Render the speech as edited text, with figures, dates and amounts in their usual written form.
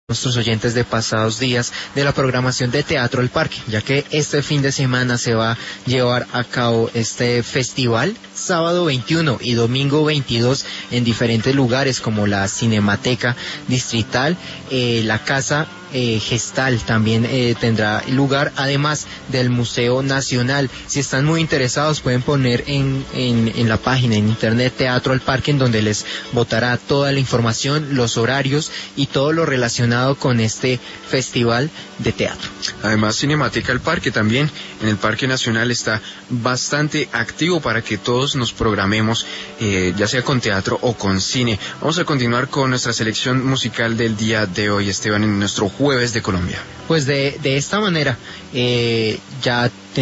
nuestros oyentes de pasados días de la programación de Teatro El Parque, ya que este fin de semana se va a llevar a cabo este festival sábado 21 y domingo 22 en diferentes lugares como la Cinemateca Distrital, la Casa Gestal también tendrá lugar, además del Museo Nacional. Si están muy interesados pueden poner en la página en internet Teatro El Parque, en donde les botará toda la información, los horarios y todo lo relacionado con este festival de teatro. Además, Cinemateca El Parque también en el Parque Nacional está bastante activo para que todos nos programemos, ya sea con teatro o con cine. Vamos a continuar con nuestra selección musical del día de hoy, Esteban, en nuestro Jueves de Colombia. Pues de esta manera ya